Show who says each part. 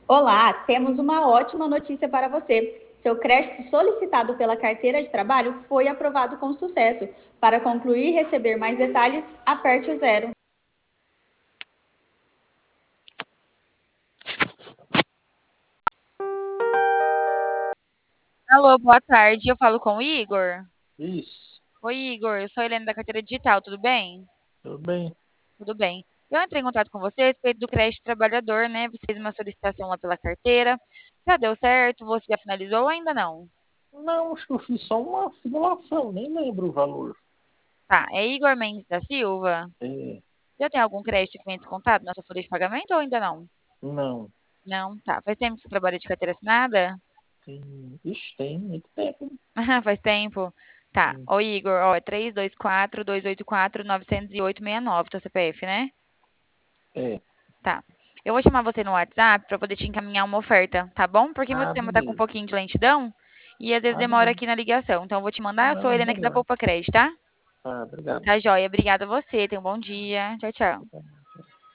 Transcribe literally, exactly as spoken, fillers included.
Speaker 1: Olá, temos uma ótima notícia para você. Seu crédito solicitado pela carteira de trabalho foi aprovado com sucesso. Para concluir e receber mais detalhes, aperte o zero.
Speaker 2: Alô, boa tarde. Eu falo com o Igor.
Speaker 3: Isso,
Speaker 2: Oi, Igor. Eu sou a Helena da Carteira Digital, tudo bem?
Speaker 3: tudo bem.
Speaker 2: Tudo bem. Eu entrei em contato com você a respeito do crédito trabalhador, né? Você fez uma solicitação lá pela carteira. Já deu certo? Você já finalizou ou ainda não?
Speaker 3: Não, acho que eu fiz só uma simulação, nem lembro o valor.
Speaker 2: Tá, é Igor Mendes da Silva.
Speaker 3: É,
Speaker 2: Já tem algum crédito que vem descontado na sua folha de pagamento ou ainda não?
Speaker 3: não,
Speaker 2: Não, tá. Faz tempo que você trabalha de carteira assinada?
Speaker 3: tem, ixi, tem muito tempo.
Speaker 2: Faz tempo. Tá.
Speaker 3: Né?
Speaker 2: Ô, Igor, ó, é três dois quatro, dois oito quatro, nove zero oito seis nove, teu C P F, né?
Speaker 3: É,
Speaker 2: Tá. Eu vou chamar você no WhatsApp para poder te encaminhar uma oferta, tá bom? Porque meu
Speaker 3: ah,
Speaker 2: sistema tá com um
Speaker 3: beleza.
Speaker 2: pouquinho de lentidão e às vezes
Speaker 3: Ah,
Speaker 2: demora
Speaker 3: beleza.
Speaker 2: aqui na ligação. Então eu vou te mandar, eu sou a
Speaker 3: Não,
Speaker 2: Helena aqui da
Speaker 3: melhor.
Speaker 2: Poupa Crédito, tá?
Speaker 3: Ah, obrigado.
Speaker 2: Tá joia. Obrigada a você. Tenha um bom dia. Tchau, tchau.